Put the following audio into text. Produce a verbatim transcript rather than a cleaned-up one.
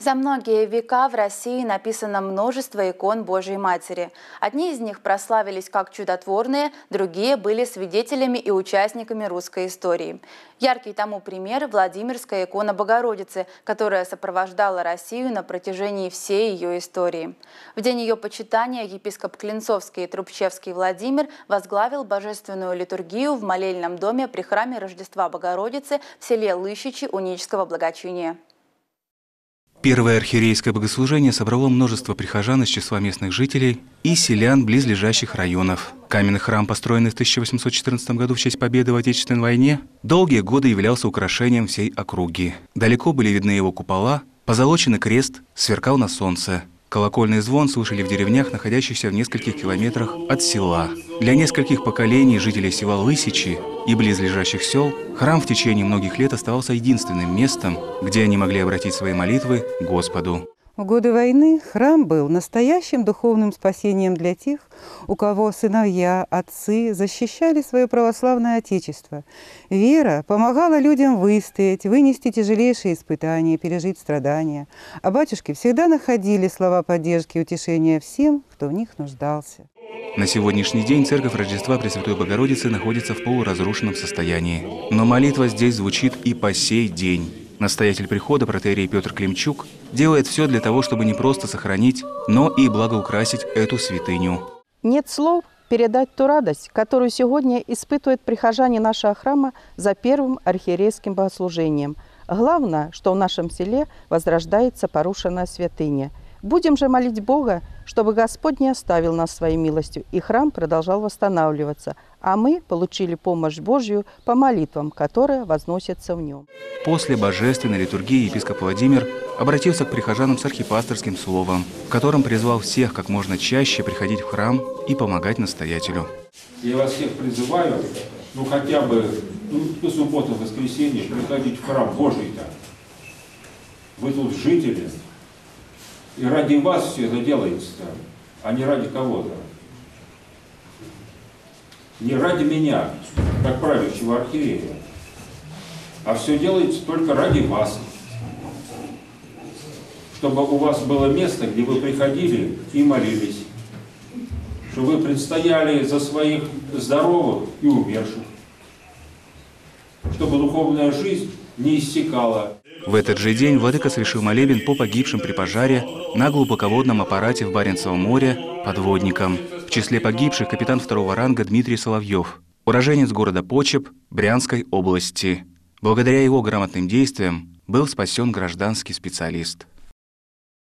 За многие века в России написано множество икон Божьей Матери. Одни из них прославились как чудотворные, другие были свидетелями и участниками русской истории. Яркий тому пример – Владимирская икона Богородицы, которая сопровождала Россию на протяжении всей ее истории. В день ее почитания епископ Клинцовский и Трубчевский Владимир возглавил божественную литургию в молельном доме при храме Рождества Богородицы в селе Лыщичи Унического благочиния. Первое архиерейское богослужение собрало множество прихожан из числа местных жителей и селян близлежащих районов. Каменный храм, построенный в тысяча восемьсот четырнадцатом году в честь победы в Отечественной войне, долгие годы являлся украшением всей округи. Далеко были видны его купола, позолоченный крест сверкал на солнце. Колокольный звон слышали в деревнях, находящихся в нескольких километрах от села. Для нескольких поколений жителей села Лысичи и близлежащих сел храм в течение многих лет оставался единственным местом, где они могли обратить свои молитвы к Господу. В годы войны храм был настоящим духовным спасением для тех, у кого сыновья, отцы защищали свое православное отечество. Вера помогала людям выстоять, вынести тяжелейшие испытания, пережить страдания. А батюшки всегда находили слова поддержки и утешения всем, кто в них нуждался. На сегодняшний день церковь Рождества Пресвятой Богородицы находится в полуразрушенном состоянии. Но молитва здесь звучит и по сей день. Настоятель прихода, протоиерей Петр Климчук, делает все для того, чтобы не просто сохранить, но и благоукрасить эту святыню. Нет слов передать ту радость, которую сегодня испытывают прихожане нашего храма за первым архиерейским богослужением. Главное, что в нашем селе возрождается порушенная святыня. Будем же молить Бога, чтобы Господь не оставил нас своей милостью, и храм продолжал восстанавливаться, а мы получили помощь Божью по молитвам, которые возносятся в нем. После божественной литургии епископ Владимир обратился к прихожанам с архипасторским словом, в котором призвал всех как можно чаще приходить в храм и помогать настоятелю. Я вас всех призываю, ну хотя бы ну, по субботу, воскресенье приходить в храм Божий-то. Вы тут жители. И ради вас все это делается, а не ради кого-то. Не ради меня, как правящего архиерея, а все делается только ради вас. Чтобы у вас было место, где вы приходили и молились. Чтобы вы предстояли за своих здоровых и умерших. Чтобы духовная жизнь не иссякала. В этот же день владыка совершил молебен по погибшим при пожаре на глубоководном аппарате в Баренцевом море подводникам. В числе погибших капитан второго ранга Дмитрий Соловьев, уроженец города Почеп Брянской области. Благодаря его грамотным действиям был спасен гражданский специалист.